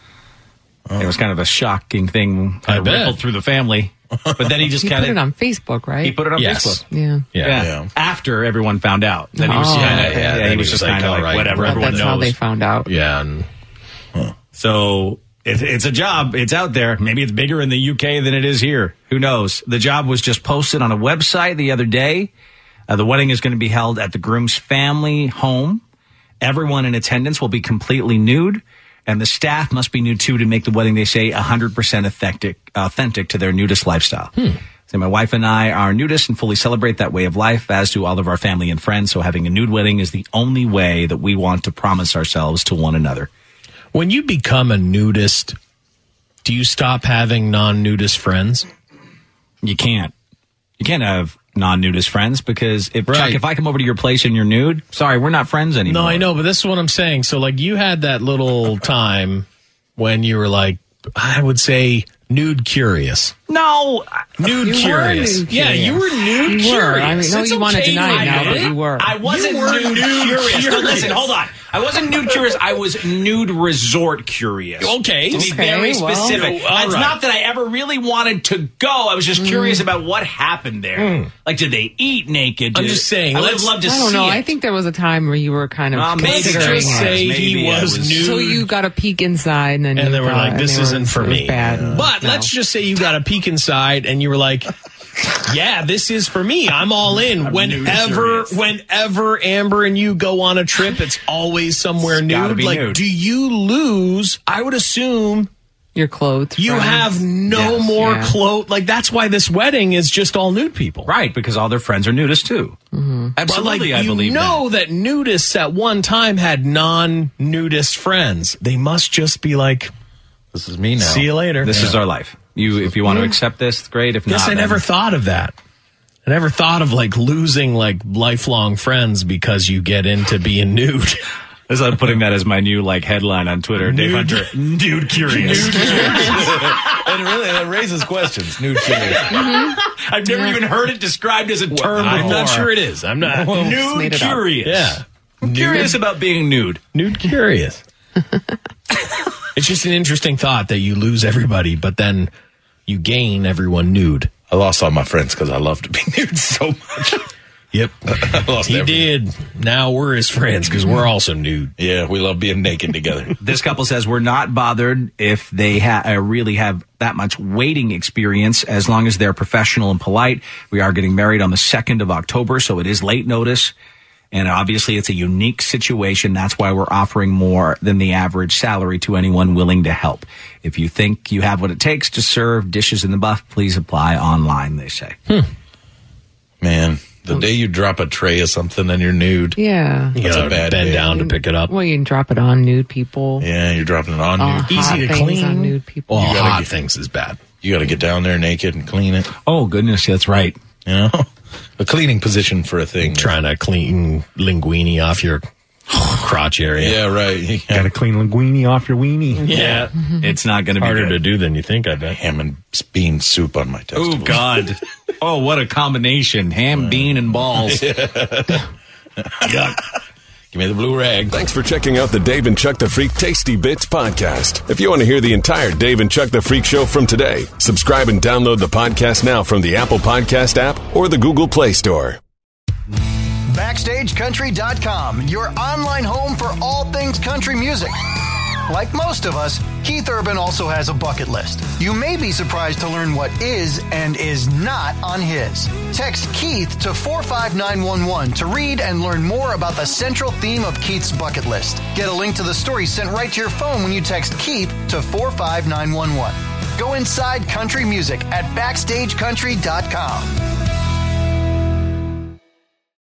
It was kind of a shocking thing.
I
Kind of
bet.
rippled through the family. But then he just
He
kind
put
of
it on Facebook, right?
he put it on
Yes.
Facebook.
Yeah.
Yeah.
Yeah. After everyone found out. Then he was
Oh.
kind of,
Yeah,
yeah,
then
he was just kind of
all
like,
right,
whatever,
well,
everyone
That's
knows.
how they found out.
Yeah. And
So it, it's a job. It's out there. Maybe it's bigger in the U K than it is here. Who knows? The job was just posted on a website the other day. Uh, the wedding is going to be held at the groom's family home. Everyone in attendance will be completely nude, and the staff must be nude too to make the wedding, they say, one hundred percent authentic, authentic to their nudist lifestyle. So my wife and I are nudists and fully celebrate that way of life, as do all of our family and friends. So having a nude wedding is the only way that we want to promise ourselves to one another.
when you become a nudist, do you stop having non-nudist friends?
You can't. You can't have non-nudist friends because if
Right.
Chuck, if I come over to your place and you're nude, sorry, we're not friends anymore.
No, I know, but this is what I'm saying. So, like, you had that little time when you were like, I would say, nude curious.
No,
Nude
You were
curious.
nude
Yeah,
curious.
you were nude
You
curious.
were. I mean, no,
It's
you want to
okay
deny it now,
admit
but you were.
I wasn't
You were
nude,
nude
curious. No,
curious.
listen, hold on. I wasn't nude curious. I was nude resort curious.
Okay.
To be
Okay,
very
well,
specific.
all
It's
right.
not that I ever really wanted to go. I was just curious about what happened there.
Mm.
Like, did they eat naked?
I'm
Did-
just saying,
I would have
let's-
loved to
I don't
see
know.
it.
I think there was a time where you were kind of
Well, maybe
considering
just
it.
say
Maybe
he
I
was,
was-
nude.
So you got a peek inside, and then
and
you
they were
thought-
like,
and
this
they were-
isn't for
it was
me.
Bad. and-
But
no.
let's just say you got a peek inside and you were like, yeah, this is for me. I'm all in.
I'm
Whenever,
nude curious.
whenever Amber and you go on a trip, it's always somewhere
It's gotta
nude.
be
Like,
nude.
do you lose? I would assume
your clothes.
you
friends.
have no
Yes.
more
Yeah.
clothes. Like, that's why this wedding is just all nude people.
Right, because all their friends are nudists too.
Mm-hmm.
But
Absolutely,
like,
I
you
believe
know that. nudists at one time had non-nudist friends. They must just be like,
This is me now.
see you later.
This is our life. You, if you want to
Yeah.
accept this, great. If
Yes,
not,
I
then-
never thought of that. I never thought of like losing like lifelong friends because you get into being nude.
As I'm putting that as my new like headline on Twitter, Dave
Nude.
Hunter, nude curious.
And really, that raises questions. Nude curious.
I've never even heard it described as a term
I'm
before.
not sure it is. I'm not
Just
Nude
made it up.
curious.
Yeah,
I'm curious about being nude.
nude curious. It's just an interesting thought that you lose everybody, but then you gain everyone nude.
I lost all my friends because I love to be nude so much.
Yep,
I lost
he
everyone.
did. Now we're his friends because we're also nude.
Yeah, we love being naked together.
This couple says we're not bothered if they ha- uh, really have that much waiting experience as long as they're professional and polite. We are getting married on the second of October, so it is late notice. And obviously it's a unique situation. That's why we're offering more than the average salary to anyone willing to help. If you think you have what it takes to serve dishes in the buff, please apply online, they say.
Hmm.
Man, the day you drop a tray of something and you're nude.
Yeah.
You
That's
gotta
a bad
bend
day.
down to pick it up.
Well, you can drop it on nude people.
Yeah, you're dropping it on
Oh,
nude.
hot
Easy to
things
clean.
on nude people.
Well,
You gotta
hot
get-
things is bad.
You got to get down there naked and clean it.
Oh, goodness, that's right.
You know, a cleaning position for a thing.
Trying to clean linguine off your crotch area.
Yeah, right.
Got to clean linguine off your weenie.
Yeah.
It's not going to be
Harder
good.
to do than you think, I bet.
Ham and bean soup on my testicles.
Oh, God. Oh, what a combination. Ham, bean, and balls.
Yuck. Give me the blue rag.
Thanks for checking out the Dave and Chuck the Freak Tasty Bits podcast. If you want to hear the entire Dave and Chuck the Freak show from today, subscribe and download the podcast now from the Apple Podcast app or the Google Play Store.
Backstage Country dot com, your online home for all things country music. Like most of us, Keith Urban also has a bucket list. You may be surprised to learn what is and is not on his. Text Keith to four five nine one one to read and learn more about the central theme of Keith's bucket list. Get a link to the story sent right to your phone when you text Keith to four five nine one one. Go inside country music at Backstage Country dot com.